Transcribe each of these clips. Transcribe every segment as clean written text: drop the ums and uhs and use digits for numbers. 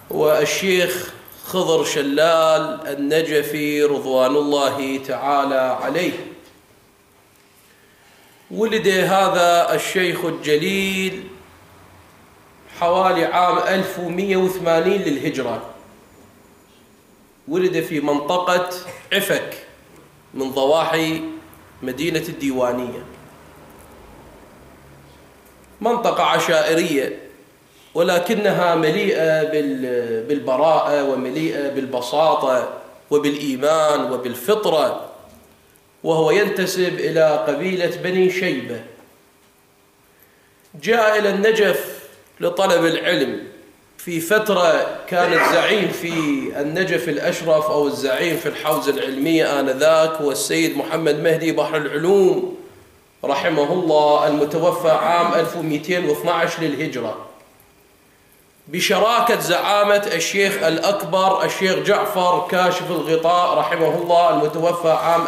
والشيخ خضر شلال النجفي رضوان الله تعالى عليه. ولد هذا الشيخ الجليل حوالي عام 1180 للهجرة. ولد في منطقة عفك من ضواحي مدينة الديوانية، منطقة عشائرية ولكنها مليئة بالبراءة ومليئة بالبساطة وبالإيمان وبالفطرة، وهو ينتسب إلى قبيلة بني شيبة. جاء إلى النجف لطلب العلم في فترة كان الزعيم في النجف الأشرف أو الزعيم في الحوزة العلمية آنذاك هو السيد محمد مهدي بحر العلوم رحمه الله، المتوفى عام 1212 للهجرة، بشراكة زعامة الشيخ الأكبر الشيخ جعفر كاشف الغطاء رحمه الله، المتوفى عام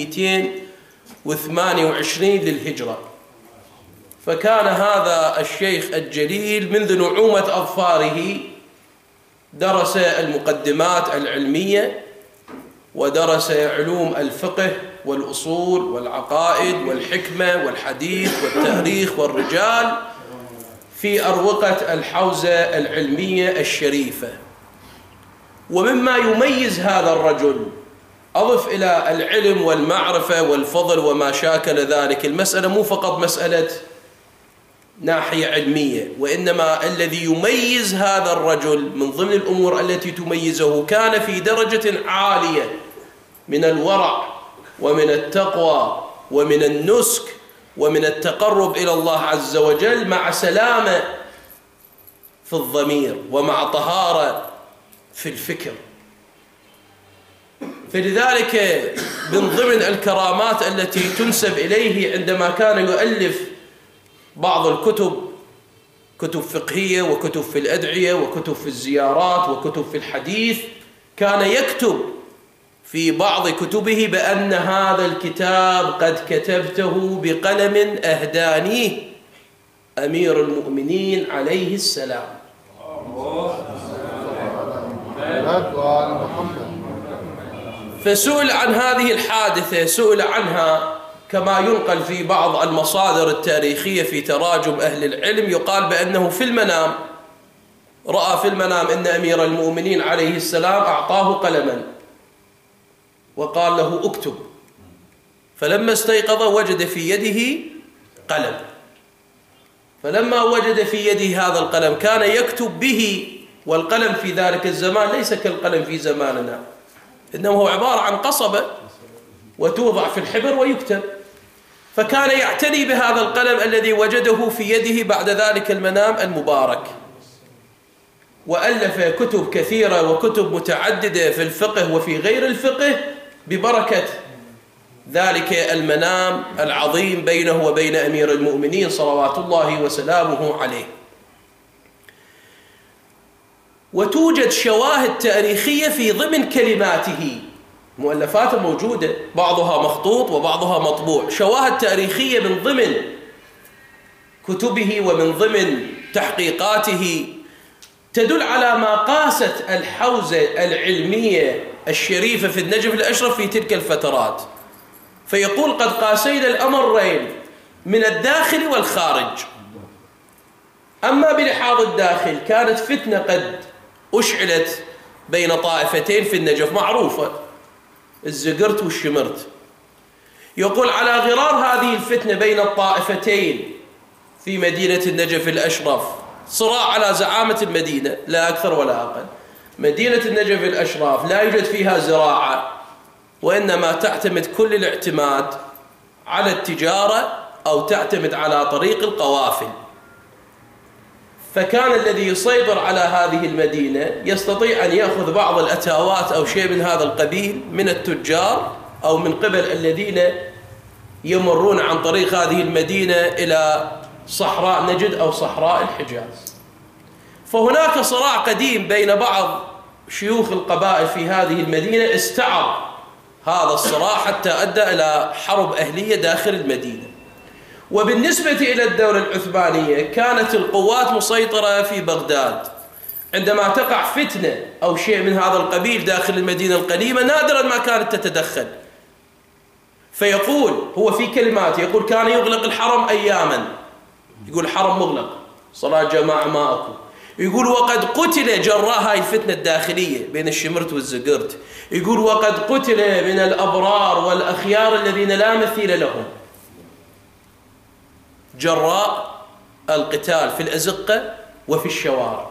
1228 للهجرة. فكان هذا الشيخ الجليل منذ نعومة أظفاره درس المقدمات العلمية، ودرس علوم الفقه والأصول والعقائد والحكمة والحديث والتاريخ والرجال في أروقة الحوزة العلمية الشريفة. ومما يميز هذا الرجل أضف إلى العلم والمعرفة والفضل وما شاكل ذلك، المسألة مو فقط مسألة ناحية علمية، وإنما الذي يميز هذا الرجل من ضمن الأمور التي تميزه كان في درجة عالية من الورع ومن التقوى ومن النسك ومن التقرب إلى الله عز وجل، مع سلامة في الضمير ومع طهارة في الفكر. فلذلك من ضمن الكرامات التي تنسب إليه عندما كان يؤلف بعض الكتب، كتب فقهية وكتب في الأدعية وكتب في الزيارات وكتب في الحديث، كان يكتب في بعض كتبه بأن هذا الكتاب قد كتبته بقلم أهدانيه أمير المؤمنين عليه السلام. فسئل عن هذه الحادثة، سئل عنها كما ينقل في بعض المصادر التاريخية في تراجم أهل العلم، يقال بأنه في المنام رأى في المنام أن أمير المؤمنين عليه السلام أعطاه قلما وقال له اكتب، فلما استيقظ وجد في يده قلم، فلما وجد في يده هذا القلم كان يكتب به، والقلم في ذلك الزمان ليس كالقلم في زماننا، إنه هو عبارة عن قصبة وتوضع في الحبر ويكتب، فكان يعتني بهذا القلم الذي وجده في يده بعد ذلك المنام المبارك، وألف كتب كثيرة وكتب متعددة في الفقه وفي غير الفقه ببركة ذلك المنام العظيم بينه وبين أمير المؤمنين صلوات الله وسلامه عليه. وتوجد شواهد تاريخية في ضمن كلماته، مؤلفات موجودة بعضها مخطوط وبعضها مطبوع، شواهد تاريخية من ضمن كتبه ومن ضمن تحقيقاته تدل على ما قاست الحوزة العلمية الشريفة في النجف الأشرف في تلك الفترات. فيقول قد قاسينا الأمرين من الداخل والخارج. أما بلحاظ الداخل كانت فتنة قد أشعلت بين طائفتين في النجف معروفة، الزقرت والشمرت. يقول على غرار هذه الفتنة بين الطائفتين في مدينة النجف الأشرف، صراع على زعامة المدينة لا أكثر ولا أقل. مدينة النجف الأشرف لا يوجد فيها زراعة، وإنما تعتمد كل الاعتماد على التجارة أو تعتمد على طريق القوافل. فكان الذي يسيطر على هذه المدينة يستطيع أن يأخذ بعض الأتاوات أو شيء من هذا القبيل من التجار أو من قبل الذين يمرون عن طريق هذه المدينة إلى صحراء نجد أو صحراء الحجاز. فهناك صراع قديم بين بعض شيوخ القبائل في هذه المدينة، استعر هذا الصراع حتى أدى إلى حرب أهلية داخل المدينة. وبالنسبة إلى الدولة العثمانية كانت القوات مسيطرة في بغداد، عندما تقع فتنة أو شيء من هذا القبيل داخل المدينة القديمة نادرا ما كانت تتدخل. فيقول هو في كلماته، يقول كان يغلق الحرم أياما، يقول الحرم مغلق، صلاة جماعة ما أكو. يقول وقد قتل جراء هاي الفتنة الداخلية بين الشمرت والزقرت، يقول وقد قتل من الأبرار والأخيار الذين لا مثيل لهم جراء القتال في الأزقة وفي الشوارع.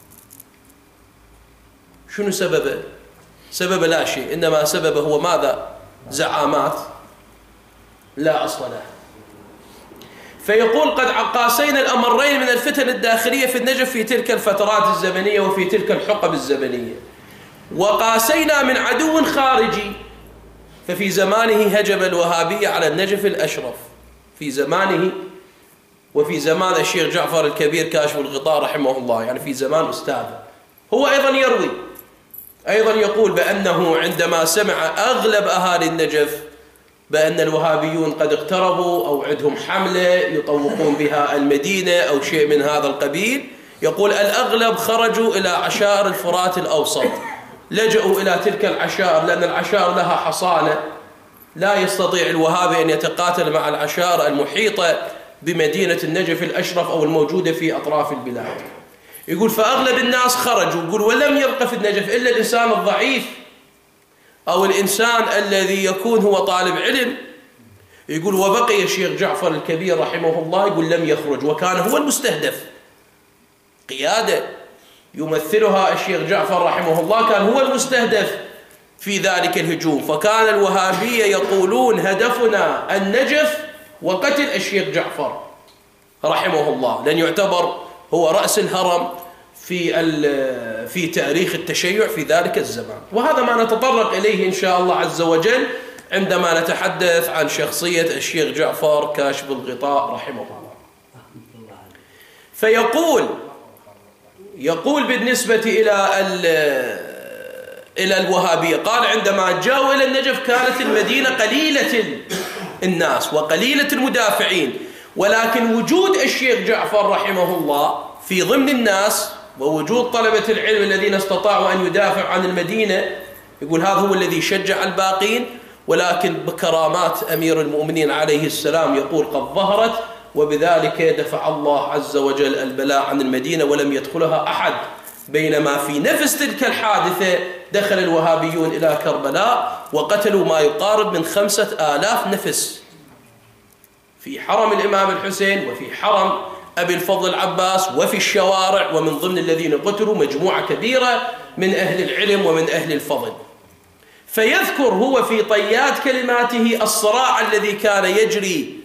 شنو سببه؟ سببه لا شيء، إنما سببه هو ماذا؟ زعامات لا أصل لها. فيقول قد قاسينا الأمرين من الفتن الداخلية في النجف في تلك الفترات الزمنية وفي تلك الحقب الزمنية، وقاسينا من عدو خارجي. ففي زمانه هجم الوهابية على النجف الأشرف في زمانه، وفي زمان الشيخ جعفر الكبير كاشف الغطاء رحمه الله، يعني في زمان أستاذه. هو أيضا يروي، أيضا يقول بأنه عندما سمع أغلب أهالي النجف بأن الوهابيون قد اقتربوا أو عندهم حملة يطوقون بها المدينة أو شيء من هذا القبيل، يقول الأغلب خرجوا إلى عشائر الفرات الأوسط، لجأوا إلى تلك العشائر لأن العشائر لها حصانة، لا يستطيع الوهابي أن يتقاتل مع العشائر المحيطة بمدينة النجف الأشرف أو الموجودة في أطراف البلاد. يقول فأغلب الناس خرجوا، يقول ولم يبقى في النجف إلا الإنسان الضعيف أو الإنسان الذي يكون هو طالب علم. يقول وبقي الشيخ جعفر الكبير رحمه الله يقول لم يخرج، وكان هو المستهدف، قيادة يمثلها الشيخ جعفر رحمه الله كان هو المستهدف في ذلك الهجوم. فكان الوهابية يقولون هدفنا النجف وقتل الشيخ جعفر رحمه الله، لأن يعتبر هو رأس الهرم في تاريخ التشيع في ذلك الزمان. وهذا ما نتطرق إليه إن شاء الله عز وجل عندما نتحدث عن شخصية الشيخ جعفر كاشف الغطاء رحمه الله. يقول بالنسبة إلى الوهابية، قال عندما جاءوا إلى النجف كانت المدينة قليلة الناس وقليلة المدافعين، ولكن وجود الشيخ جعفر رحمه الله في ضمن الناس ووجود طلبة العلم الذين استطاعوا أن يدافعوا عن المدينة، يقول هذا هو الذي شجع الباقين. ولكن بكرامات أمير المؤمنين عليه السلام يقول قد ظهرت، وبذلك دفع الله عز وجل البلاء عن المدينة ولم يدخلها أحد. بينما في نفس تلك الحادثة دخل الوهابيون إلى كربلاء وقتلوا ما يقارب من 5000 نفس في حرم الإمام الحسين وفي حرم أبي الفضل العباس وفي الشوارع، ومن ضمن الذين قتلوا مجموعة كبيرة من أهل العلم ومن أهل الفضل. فيذكر هو في طيات كلماته الصراع الذي كان يجري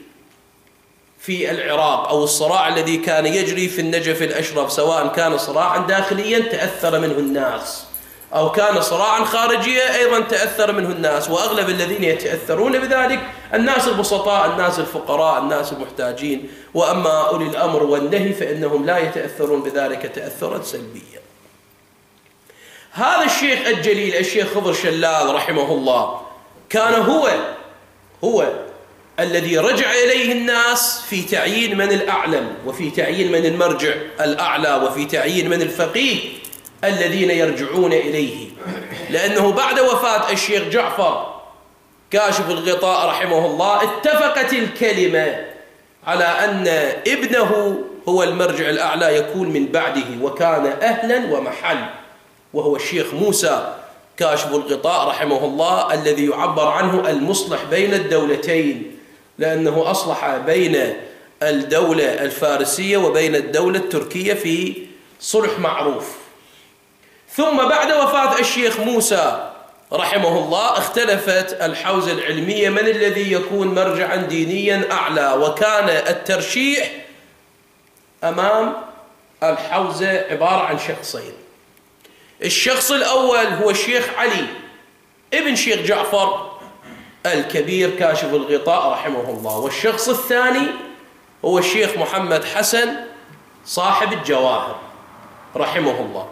في العراق أو الصراع الذي كان يجري في النجف الأشرف، سواء كان صراعا داخليا تأثر منه الناس أو كان صراعا خارجيا أيضا تأثر منه الناس. وأغلب الذين يتأثرون بذلك الناس البسطاء، الناس الفقراء، الناس المحتاجين. وأما أولي الأمر والنهي فإنهم لا يتأثرون بذلك تأثرا سلبيا. هذا الشيخ الجليل الشيخ خضر شلال رحمه الله كان هو الذي رجع إليه الناس في تعيين من الأعلم وفي تعيين من المرجع الأعلى وفي تعيين من الفقيه الذين يرجعون إليه. لأنه بعد وفاة الشيخ جعفر كاشف الغطاء رحمه الله اتفقت الكلمة على أن ابنه هو المرجع الأعلى يكون من بعده، وكان أهلا ومحل، وهو الشيخ موسى كاشف الغطاء رحمه الله الذي يعبر عنه المصلح بين الدولتين، لأنه أصلح بين الدولة الفارسية وبين الدولة التركية في صلح معروف. ثم بعد وفاة الشيخ موسى رحمه الله اختلفت الحوزة العلمية من الذي يكون مرجعا دينيا أعلى، وكان الترشيح أمام الحوزة عبارة عن شخصين. الشخص الأول هو الشيخ علي ابن شيخ جعفر الكبير كاشف الغطاء رحمه الله، والشخص الثاني هو الشيخ محمد حسن صاحب الجواهر رحمه الله.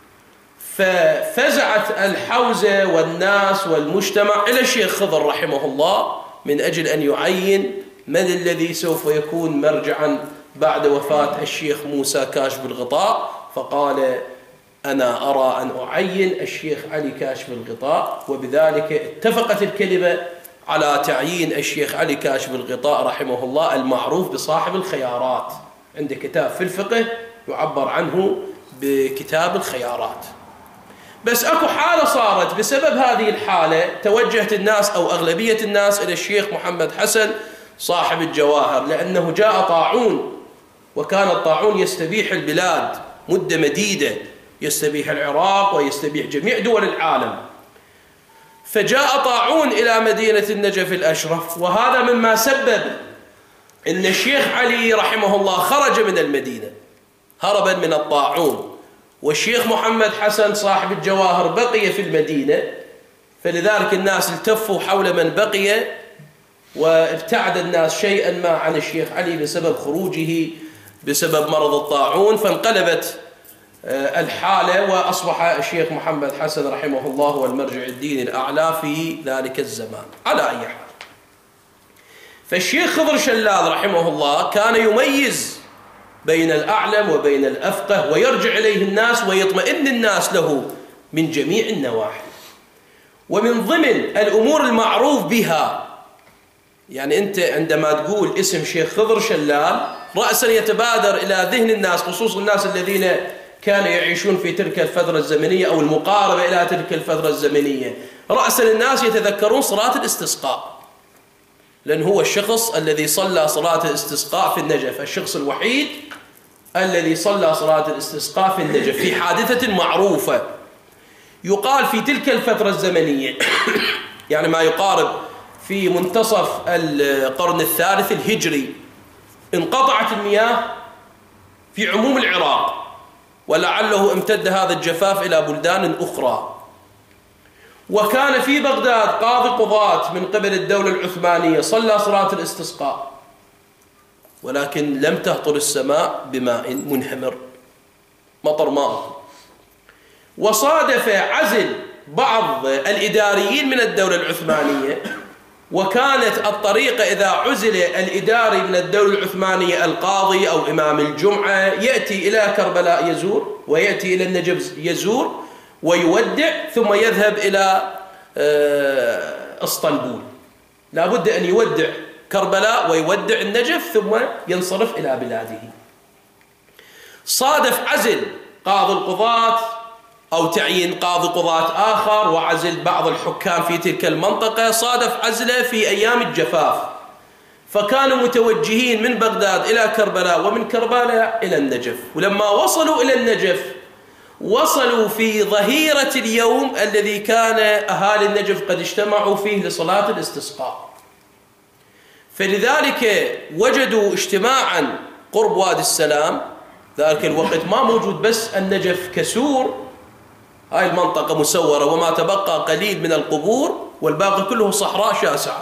ففزعت الحوزة والناس والمجتمع إلى الشيخ خضر رحمه الله من أجل أن يعين من الذي سوف يكون مرجعا بعد وفاة الشيخ موسى كاشف الغطاء. فقال أنا أرى أن أعين الشيخ علي كاشف الغطاء، وبذلك اتفقت الكلمة على تعيين الشيخ علي كاشف الغطاء رحمه الله المعروف بصاحب الخيارات. عنده كتاب في الفقه يعبر عنه بكتاب الخيارات. بس أكو حالة صارت بسبب هذه الحالة، توجهت الناس أو أغلبية الناس إلى الشيخ محمد حسن صاحب الجواهر، لأنه جاء طاعون، وكان الطاعون يستبيح البلاد مدة مديدة، يستبيح العراق ويستبيح جميع دول العالم. فجاء طاعون إلى مدينة النجف الأشرف، وهذا مما سبب أن الشيخ علي رحمه الله خرج من المدينة هربا من الطاعون، والشيخ محمد حسن صاحب الجواهر بقي في المدينة. فلذلك الناس التفوا حول من بقي، وابتعد الناس شيئا ما عن الشيخ علي بسبب خروجه بسبب مرض الطاعون. فانقلبت الحالة، وأصبح الشيخ محمد حسن رحمه الله هو المرجع الديني الأعلى في ذلك الزمان. على أي حال، فالشيخ خضر شلال رحمه الله كان يميز بين الأعلم وبين الأفقه، ويرجع إليه الناس ويطمئن الناس له من جميع النواحي. ومن ضمن الأمور المعروف بها، يعني أنت عندما تقول اسم شيخ خضر شلال رأسا يتبادر إلى ذهن الناس، خصوصا الناس الذين كانوا يعيشون في تلك الفترة الزمنية أو المقاربة إلى تلك الفترة الزمنية، رأسا الناس يتذكرون صلاة الاستسقاء، لأن هو الشخص الذي صلى صلاة الاستسقاء في النجف، الشخص الوحيد الذي صلى صلاة الاستسقاء في النجف في حادثة معروفة. يقال في تلك الفترة الزمنية يعني ما يقارب في منتصف القرن الثالث الهجري، انقطعت المياه في عموم العراق، ولعله امتد هذا الجفاف إلى بلدان أخرى. وكان في بغداد قاضي قضاة من قبل الدولة العثمانية صلى صلاة الاستسقاء، ولكن لم تهطل السماء بماء منهمر، مطر ماء. وصادف عزل بعض الإداريين من الدولة العثمانية، وكانت الطريقة إذا عزل الإداري من الدولة العثمانية القاضي أو إمام الجمعة يأتي إلى كربلاء يزور، ويأتي إلى النجف يزور ويودع، ثم يذهب إلى اسطنبول. لا بد أن يودع كربلاء ويودع النجف ثم ينصرف إلى بلاده. صادف عزل قاضي القضاة أو تعيين قاضي قضاة آخر وعزل بعض الحكام في تلك المنطقة، صادف عزله في أيام الجفاف، فكانوا متوجهين من بغداد إلى كربلاء ومن كربلاء إلى النجف. ولما وصلوا إلى النجف وصلوا في ظهيرة اليوم الذي كان أهالي النجف قد اجتمعوا فيه لصلاة الاستسقاء، فلذلك وجدوا اجتماعا قرب وادي السلام. ذلك الوقت ما موجود بس النجف كسور، هاي المنطقة مسورة وما تبقى قليل من القبور، والباقي كله صحراء شاسعة.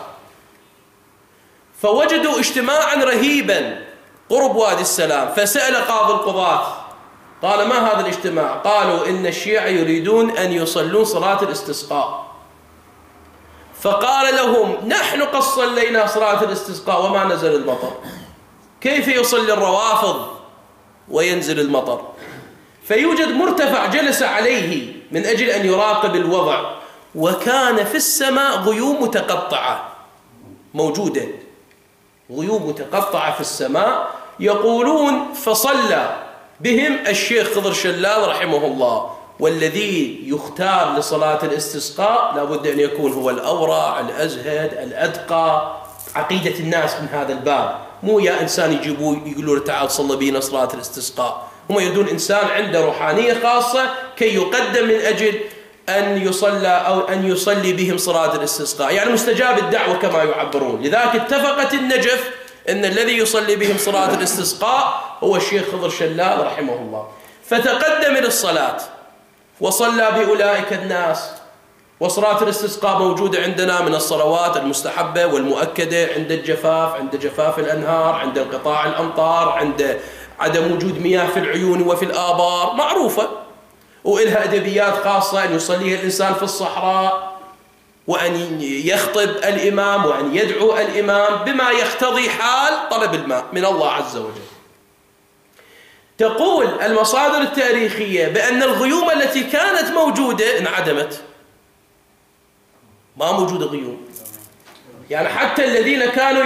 فوجدوا اجتماعا رهيبا قرب وادي السلام، فسأل قاضي القضاة قال: ما هذا الاجتماع؟ قالوا: إن الشيعة يريدون أن يصلون صلاة الاستسقاء. فقال لهم: نحن قد صلينا صلاة الاستسقاء وما نزل المطر، كيف يصلي الروافض وينزل المطر؟ فيوجد مرتفع جلس عليه من أجل أن يراقب الوضع، وكان في السماء غيوم متقطعة موجودة، غيوم متقطعة في السماء. يقولون: فصلى بهم الشيخ خضر شلال رحمه الله، والذي يختار لصلاة الاستسقاء لابد أن يكون هو الأورع الأزهد الأدقى. عقيدة الناس من هذا الباب، مو يا إنسان يجيبوه يقولوا له تعال صلى بينا صلاة الاستسقاء، هم يريدون إنسان عنده روحانية خاصة كي يقدم من أجل أن يصلى أو أن يصلي بهم صلاة الاستسقاء، يعني مستجاب الدعوة كما يعبرون. لذلك اتفقت النجف أن الذي يصلي بهم صلاة الاستسقاء هو الشيخ خضر شلال رحمه الله. فتقدم للصلاة وصلى بأولئك الناس. وصلاة الاستسقاء موجودة عندنا من الصلوات المستحبة والمؤكدة عند الجفاف، عند جفاف الأنهار، عند انقطاع الأمطار، عند عدم وجود مياه في العيون وفي الآبار، معروفة، وإلها أدبيات خاصة أن يصليها الإنسان في الصحراء، وأن يخطب الإمام، وأن يدعو الإمام بما يقتضي حال طلب الماء من الله عز وجل. تقول المصادر التاريخية بأن الغيوم التي كانت موجودة انعدمت، ما موجودة غيوم. يعني حتى الذين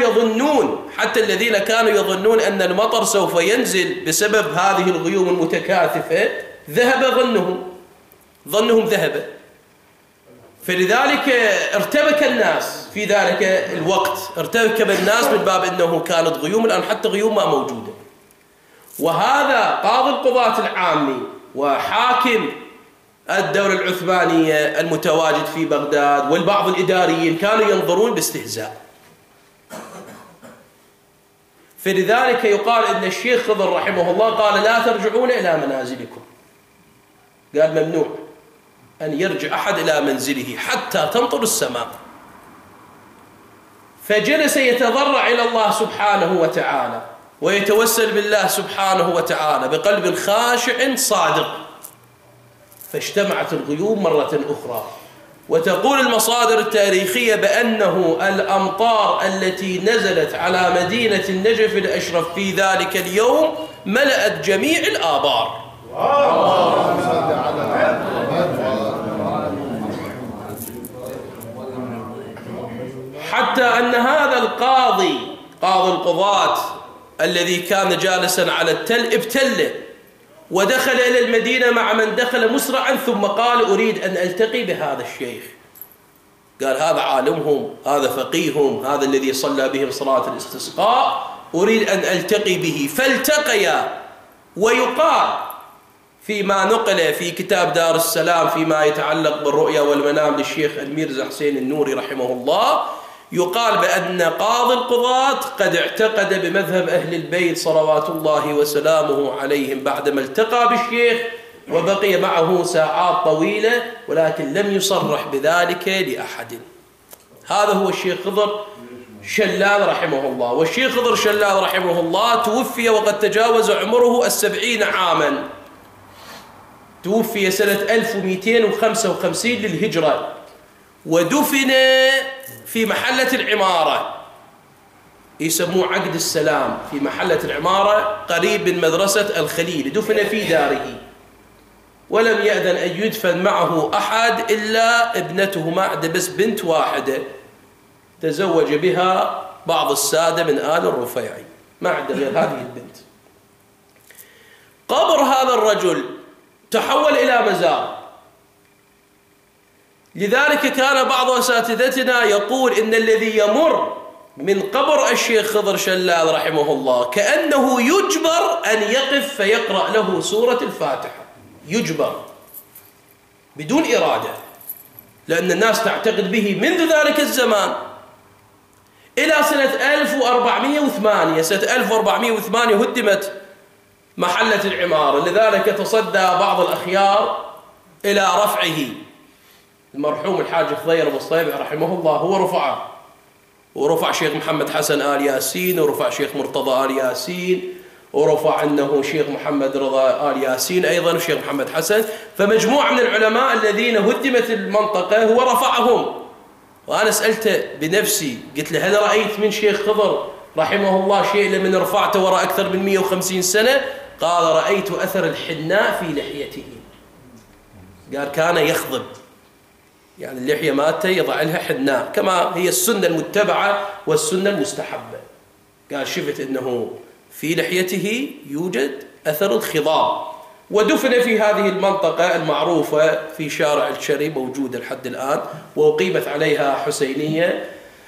كانوا يظنون أن المطر سوف ينزل بسبب هذه الغيوم المتكاثفة ذهب ظنهم ذهب. فلذلك ارتبك الناس في ذلك الوقت، ارتبك الناس من باب أنه كانت غيوم، الآن حتى غيوم ما موجودة. وهذا قاضي القضاة العامي وحاكم الدولة العثمانية المتواجد في بغداد والبعض الإداريين كانوا ينظرون باستهزاء. فلذلك يقال أن الشيخ خضر رحمه الله قال لا ترجعون إلى منازلكم، قال ممنوع أن يرجع أحد إلى منزله حتى تمطر السماء. فجلس يتضرع إلى الله سبحانه وتعالى ويتوسل بالله سبحانه وتعالى بقلب خاشع صادق، فاجتمعت الغيوم مرة أخرى. وتقول المصادر التاريخية بأنه الأمطار التي نزلت على مدينة النجف الأشرف في ذلك اليوم ملأت جميع الآبار. حتى أن هذا القاضي القضاة الذي كان جالسا على التل ابتل ودخل إلى المدينة مع من دخل مسرعا، ثم قال أريد أن ألتقي بهذا الشيخ. قال هذا عالمهم، هذا فقيهم، هذا الذي صلى بهم صلاة الاستسقاء، أريد أن ألتقي به. فالتقيا. ويقال فيما نقل في كتاب دار السلام فيما يتعلق بالرؤيا والمنام للشيخ الميرزا حسين النوري رحمه الله، يقال بأن قاضي القضاة قد اعتقد بمذهب أهل البيت صلوات الله وسلامه عليهم بعدما التقى بالشيخ وبقي معه ساعات طويلة، ولكن لم يصرح بذلك لأحد. هذا هو الشيخ خضر شلال رحمه الله. والشيخ خضر شلال رحمه الله توفي وقد تجاوز عمره 70 عاما، توفي سنة 1255 للهجرة، ودفن في محلة العمارة، يسموه عقد السلام، في محلة العمارة قريب من مدرسة الخليل، دفن في داره، ولم يأذن أن يدفن معه أحد إلا ابنته، ما عنده بس بنت واحدة تزوج بها بعض السادة من آل الرفيعي، ما عنده غير هذه البنت. قبر هذا الرجل تحول إلى مزار، لذلك كان بعض أساتذتنا يقول إن الذي يمر من قبر الشيخ خضر شلال رحمه الله كأنه يجبر أن يقف فيقرأ له سورة الفاتحة، يجبر بدون إرادة، لأن الناس تعتقد به منذ ذلك الزمان إلى سنة 1408. سنة 1408 هدمت محلة العمارة، لذلك تصدى بعض الأخيار إلى رفعه. المرحوم الحاج خضير أبو الصيبع رحمه الله هو رفعه، ورفع شيخ محمد حسن آل ياسين، ورفع شيخ مرتضى آل ياسين، ورفع أنه شيخ محمد رضا آل ياسين أيضا، وشيخ محمد حسن. فمجموعة من العلماء الذين هدمت المنطقة هو رفعهم. وأنا سألته بنفسي قلت له هل رأيت من شيخ خضر رحمه الله شيء لمن رفعته وراء أكثر من 150 سنة؟ قال رأيت أثر الحناء في لحيته. قال كان يخضب، يعني اللحية مالته يضع لها حناء كما هي السنة المتبعة والسنة المستحبة. قال شفت أنه في لحيته يوجد أثر الخضاب. ودفن في هذه المنطقة المعروفة في شارع الشري، موجودة لحد الآن، وأقيمت عليها حسينية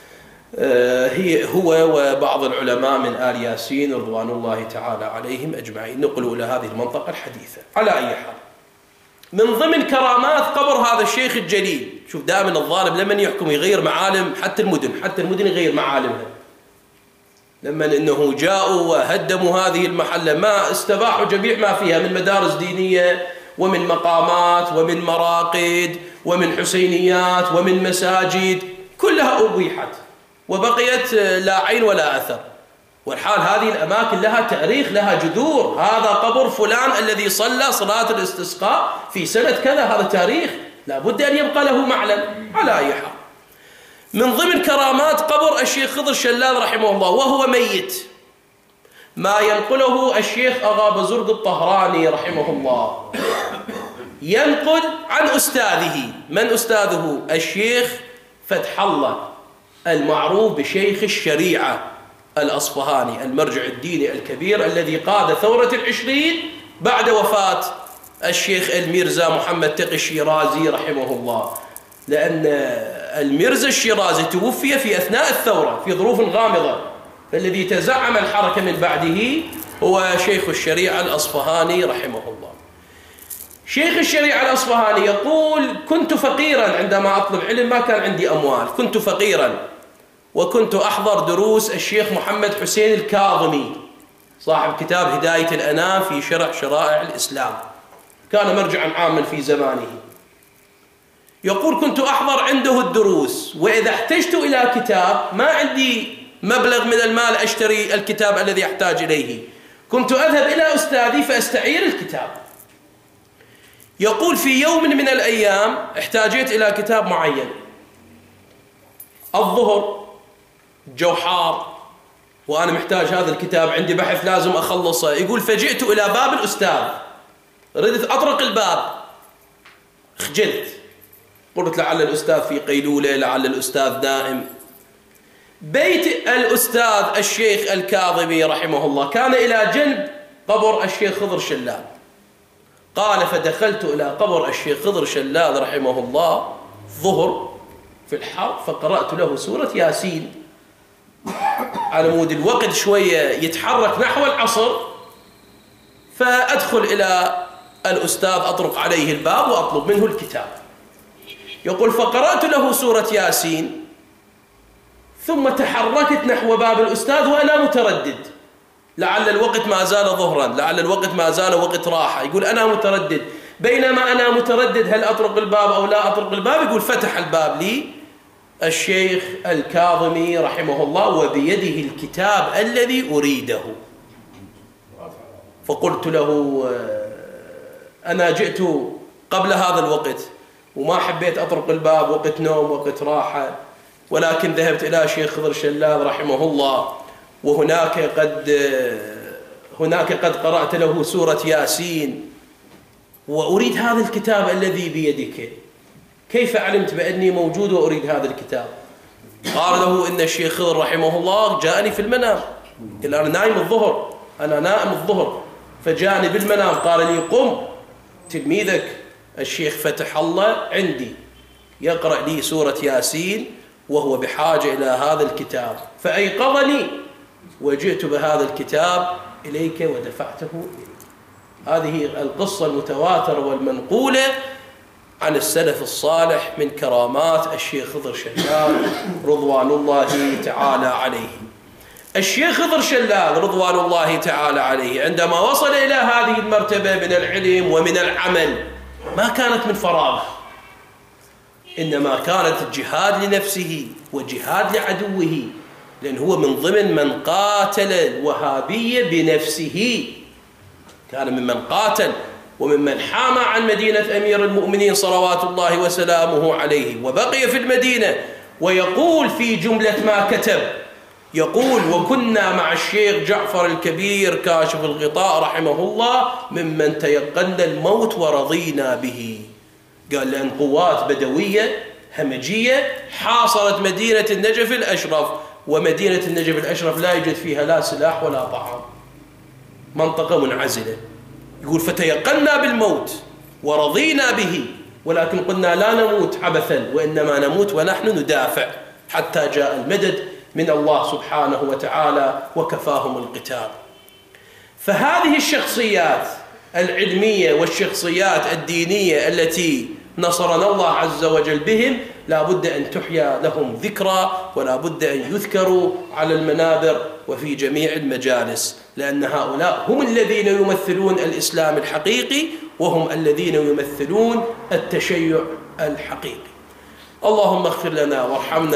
هو وبعض العلماء من آل ياسين رضوان الله تعالى عليهم أجمعين، نقلوا إلى هذه المنطقة الحديثة. على أي حال، من ضمن كرامات قبر هذا الشيخ الجليل، شوف دائما الظالم لمن يحكم يغير معالم، حتى المدن يغير معالمها. لما انه جاءوا وهدموا هذه المحله، ما استباحوا جميع ما فيها من مدارس دينيه ومن مقامات ومن مراقد ومن حسينيات ومن مساجد، كلها أبيحت وبقيت لا عين ولا أثر. والحال هذه الأماكن لها تاريخ، لها جذور. هذا قبر فلان الذي صلى صلاة الاستسقاء في سنة كذا، هذا تاريخ لابد أن يبقى له معلم. على أي حال، من ضمن كرامات قبر الشيخ خضر شلال رحمه الله وهو ميت، ما ينقله الشيخ أغا بزرق الطهراني رحمه الله، ينقل عن أستاذه. من أستاذه؟ الشيخ فتح الله المعروف بشيخ الشريعة الأصفهاني، المرجع الديني الكبير الذي قاد ثورة العشرين بعد وفاة الشيخ الميرزا محمد تقي الشيرازي رحمه الله، لأن الميرزا الشيرازي توفي في أثناء الثورة في ظروف غامضة، فالذي تزعم الحركة من بعده هو شيخ الشريعة الأصفهاني رحمه الله. شيخ الشريعة الأصفهاني يقول: كنت فقيرا عندما أطلب علم، ما كان عندي أموال، كنت فقيرا، وكنت أحضر دروس الشيخ محمد حسين الكاظمي صاحب كتاب هداية الأنام في شرح شرائع الإسلام، كان مرجعا عاما في زمانه. يقول: كنت أحضر عنده الدروس، وإذا احتجت إلى كتاب ما عندي مبلغ من المال أشتري الكتاب الذي أحتاج إليه، كنت أذهب إلى أستاذي فأستعير الكتاب. يقول: في يوم من الأيام احتاجت إلى كتاب معين، الظهر، جو حار، وأنا محتاج هذا الكتاب، عندي بحث لازم أخلصه. يقول: فجئت إلى باب الأستاذ، ردت أطرق الباب، خجلت، قلت لعل الأستاذ في قيلولة، لعل الأستاذ نائم. بيت الأستاذ الشيخ الكاظمي رحمه الله كان إلى جنب قبر الشيخ خضر شلال. قال: فدخلت إلى قبر الشيخ خضر شلال رحمه الله ظهر في الحر، فقرأت له سورة ياسين على مود الوقت شوية يتحرك نحو العصر، فأدخل إلى الأستاذ أطرق عليه الباب وأطلب منه الكتاب. يقول: فقرأت له سورة ياسين، ثم تحركت نحو باب الأستاذ وأنا متردد، لعل الوقت ما زال ظهرا، لعل الوقت ما زال وقت راحة. يقول: أنا متردد، بينما أنا متردد هل أطرق الباب أو لا أطرق الباب، يقول: فتح الباب لي الشيخ الكاظمي رحمه الله وبيده الكتاب الذي أريده. فقلت له: أنا جئت قبل هذا الوقت وما حبيت أطرق الباب، وقت نوم وقت راحة، ولكن ذهبت إلى شيخ خضر شلال رحمه الله، وهناك قد قرأت له سورة ياسين، وأريد هذا الكتاب الذي بيدك، كيف علمت بأني موجود وأريد هذا الكتاب؟ قال له: إن الشيخ خضر رحمه الله جاءني في المنام، قال: أنا نايم الظهر، أنا نائم الظهر، فجاءني بالمنام قال لي: قم، تلميذك الشيخ فتح الله عندي يقرأ لي سورة ياسين وهو بحاجة إلى هذا الكتاب، فأيقظني وجئت بهذا الكتاب إليك ودفعته إليك. هذه القصة المتواترة والمنقولة عن السلف الصالح من كرامات الشيخ خضر شلال رضوان الله تعالى عليه. الشيخ خضر شلال رضوان الله تعالى عليه عندما وصل إلى هذه المرتبة من العلم ومن العمل ما كانت من فراغ، إنما كانت جهاد لنفسه وجهاد لعدوه، لأن هو من ضمن من قاتل الوهابية بنفسه، كان ممن قاتل وممن حامى عن مدينة أمير المؤمنين صلوات الله وسلامه عليه، وبقي في المدينة. ويقول في جملة ما كتب، يقول: وكنا مع الشيخ جعفر الكبير كاشف الغطاء رحمه الله ممن تيقنا الموت ورضينا به. قال: لأن قوات بدوية همجية حاصرت مدينة النجف الأشرف، ومدينة النجف الأشرف لا يوجد فيها لا سلاح ولا طعام، منطقة منعزلة. يقول: فتيقنا بالموت ورضينا به، ولكن قلنا لا نموت عبثا، وإنما نموت ونحن ندافع، حتى جاء المدد من الله سبحانه وتعالى وكفاهم القتال. فهذه الشخصيات العلمية والشخصيات الدينية التي نصرنا الله عز وجل بهم لا بد أن تحيا لهم ذكرى، ولا بد أن يذكروا على المنابر وفي جميع المجالس، لأن هؤلاء هم الذين يمثلون الإسلام الحقيقي، وهم الذين يمثلون التشيع الحقيقي. اللهم اغفر لنا وارحمنا